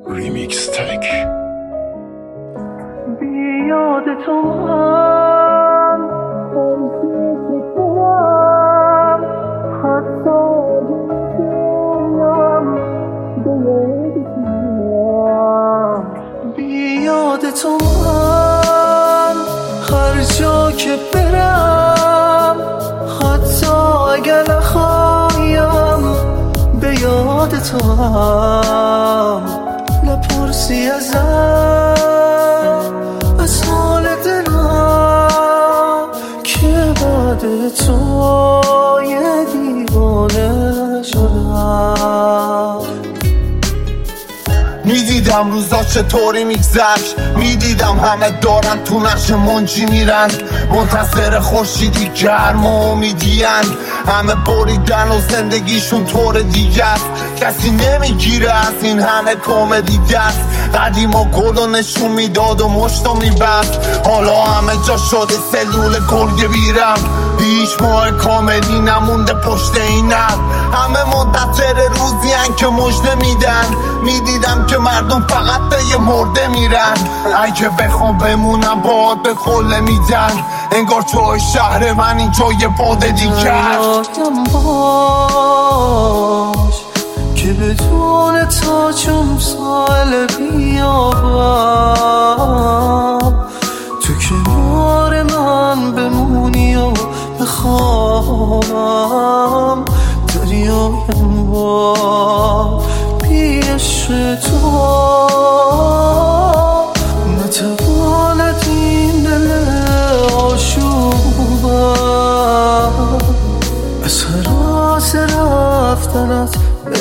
ریمیکس تک. بیاد تو من حتی بیاد تو من هر جا که برم، حتی اگر نخوایم به یاد تو هم نپرسی ازم از حال دلم که بعد تو یه دیوانه شدم. میدیدم روزا چطوری میگذشت، میدیدم همه دارن تو نقش منجی میرن، منتظر خورشیدی گرم و امیدین، همه بریدن و زندگیشون طور دیگه است، کسی نمیگیره از این همه کمدی دست. قدیم و گل و نشون میداد و مشتو میبست، حالا همه جا شده سلول گرگ بیرم، هیچ ماه کاملی نمونده پشت این اب، همه منتظر روزی هن که مژده میدن. میدیدم که مردم فقط به یه مرده میرن، اگه بخوام بمونم باید به کله میدن، انگار توی شهر من اینجا یه باد دیگر. یادم باش که بدون تا چون سال بیابم، تو کنار من بمونی و بخوابم. دریایم با پیش تو نتواند این دل آشوبم، از حراس رفتنت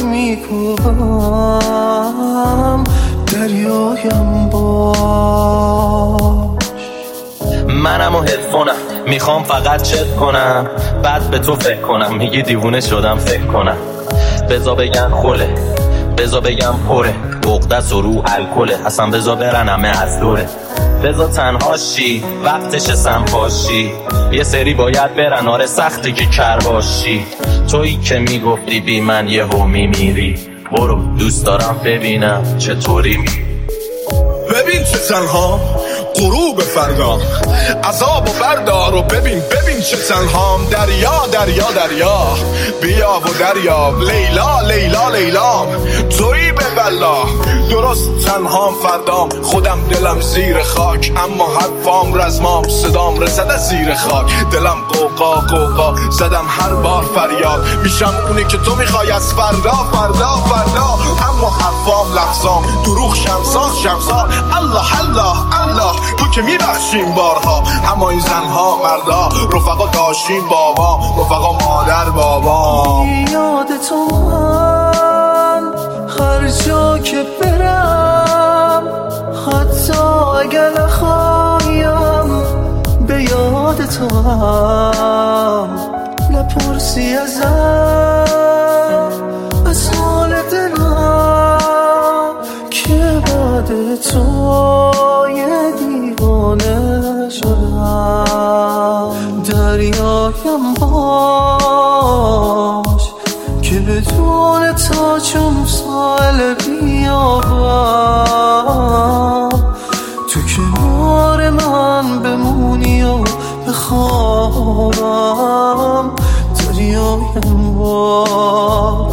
نمی‌کوبم. دریایم باش. منم و هدفونم میخوام فقط چت کنم، بعد به تو فکر کنم، میگی دیوونه شدم فکر کنم. بزا بگن خوله، بزا بگم پره، عقدس و رو الکله، اصلا بزا برن همه از دوره. بزا تنها شی وقتش سنپاشی، یه سری باید برن، آره سخته که کر باشی. تویی که میگفتی بی من یه هو میمیری، برو دوست دارم ببینم چطوری میری. ببین چه تنها غروب فردا، عذاب و بردار و ببین چه تنهام. دریا دریا دریا بیا و دریاب، لیلا لیلا لیلام تویی به بلا. درست تنهام فردام، خودم دلم زیر خاک، اما حرفام رزمام، صدام رسد از زیر خاک. دلم قوقا قوقا زدم هر بار فریاد، میشم اونی که تو میخوای از فردا فردا فردا، اما حرفام لحظام دروغ شمسان شمسان. الله الله الله تو که میبخشیم بارها، اما این زنها مردا رفقا داشتیم بابا، رفقا مادر بابا. یاد تو من هر جا که برم، حتی اگر نخوایم به یاد تو هم نپرسی ازم از حال دلم که بعد تو یه دیوانه شدم. دریایم باش که بدون تا چون سال بیابم، تو کنار من بمونی و بخوابم. دریایم باش.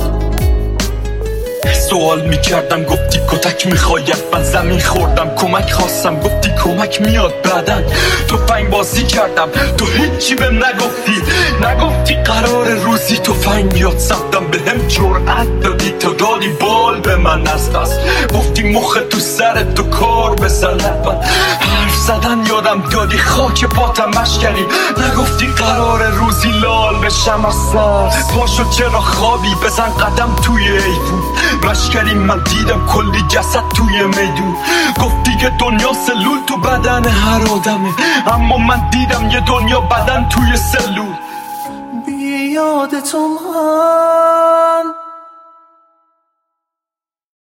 سوال میکردم گفتی کتک میخواید، من زمین خوردم کمک خواستم گفتی کمک میاد بعدن. تفنگ بازی کردم تو هیچی بهم نگفتی قرار روزی تفنگ بیاد سمتم، به هم جرأت دادی تا دادی بال به من از دست، گفتی مخ تو سرت تو کار بزند. من حرف زدن یادم دادی خاک پاتم مشکنی، نگفتی قرار روزی لال بشم از سر. باشو چرا خوابی بزن قدم توی ایوون مشکلی، من دیدم کلی جسد توی میدون. گفتی که دنیا سلول تو بدن هر آدمه، اما من دیدم یه دنیا بدن توی سلول. بیاد تو من